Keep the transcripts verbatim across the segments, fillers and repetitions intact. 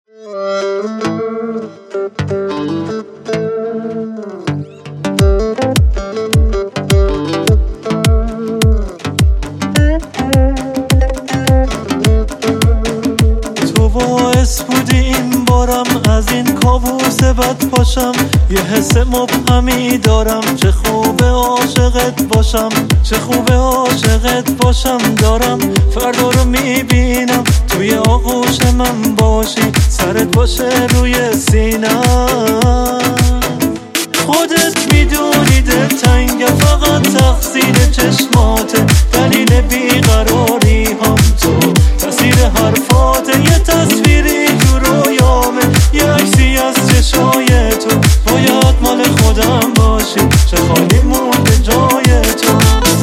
تو باعث بودی این بارم از این کابوس بد پاشم، یه حس مبهمی دارم، چه خوبه عاشقت باشم، چه خوبه عاشقت باشم. دارم فردا رو میبینم توی آغوش من باشی، سرت باشه روی سینم. خودت میدونی دلتنگه، فقط تقصیر چشماته، دلیل بیقراری هم تو، تاثیر حرفاته. یه تصویری تو رویامه، یه عکسی از چشای تو، باید مال خودم باشی، چه خالی مونده جای تو.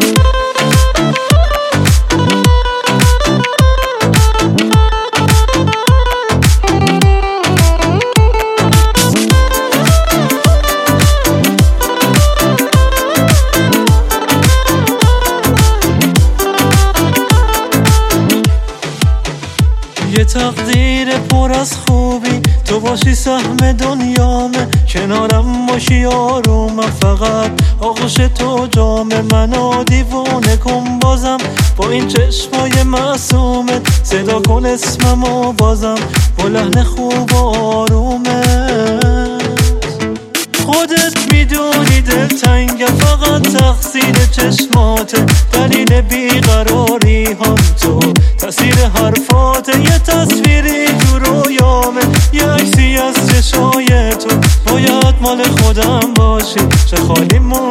یه تقدیر پر از خوبی، تو باشی سهم دنیامه، کنارم باشی آرومم، فقط آغوش تو جامه. منو دیوونه کن بازم با این چشمای معصومت، صدا کن اسممو بازم با لحن خوب و آرومت. خودت میدونی دلتنگه، فقط تقصیر چشماته، دلیل بیقراری هم تو، تاثیر حرفاته. یه تصویری تو رویامه، یه عکسی از چشای تو، باید مال خودم باشی، چه خالی مون